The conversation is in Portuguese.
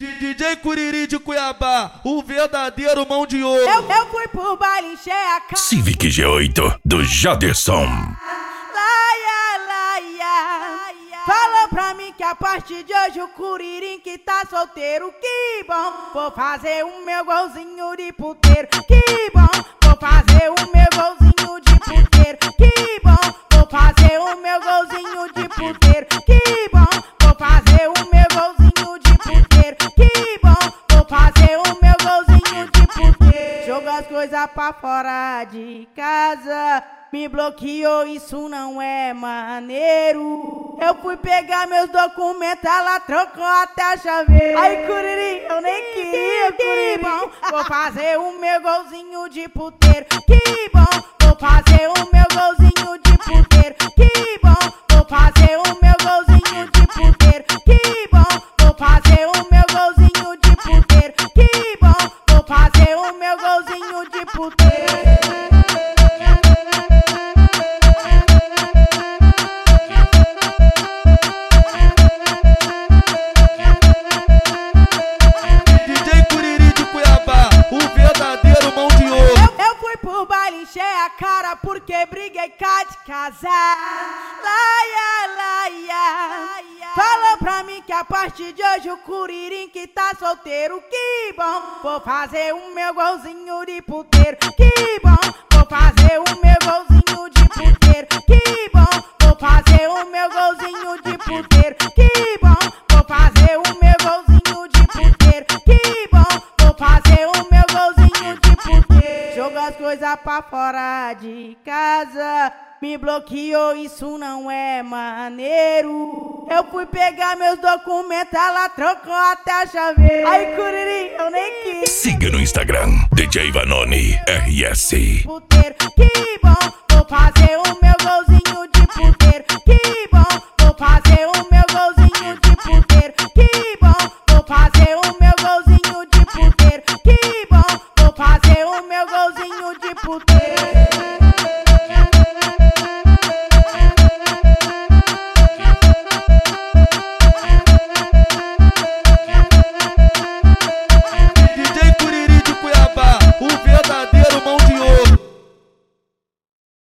DJ Curiri de Cuiabá, o verdadeiro mão de ouro. Eu fui pro baile, encher a cara. Civic G8 do Jaderson. Laia, laia. Falou pra mim que a partir de hoje o Curirim que tá solteiro. Que bom, vou fazer o meu golzinho de puteiro. Que bom, vou fazer o meu golzinho de puteiro. Que bom, vou fazer o meu golzinho de puteiro. Que bom, vou fazer o meu golzinho de puteiro. Que bom, vou fazer o meu golzinho de puteiro. Joga as coisas pra fora de casa. Me bloqueou, isso não é maneiro. Eu fui pegar meus documentos, ela trocou até a chaveira. Ai, Curirim, eu nem queria, Curirim. Que bom, vou fazer o meu golzinho de puteiro. Que bom, vou fazer o meu golzinho de puteiro. Que bom, vou fazer o meu golzinho de puteiro. Que bom, vou fazer o meu golzinho de puteiro. Que bom, vou fazer o meu golzinho de puteiro. Encher a cara porque briguei cá de casar. Laia, laia. Falou pra mim que a partir de hoje o Curirim que tá solteiro. Que bom, vou fazer o meu golzinho de puteiro. Que bom, vou fazer o meu golzinho de puteiro. Que bom, vou fazer o meu golzinho de puteiro. Que bom, vou fazer o meu golzinho de puteiro. Que bom, vou fazer o meu golzinho de puteiro. Joga as coisas pra fora de casa. Me bloqueou, isso não é maneiro. Eu fui pegar meus documentos, ela trocou até a chaveira. Ai, Curirim, eu nem queria. Siga no Instagram, DJ Vanoni RS. Puteiro, que bom, vou fazer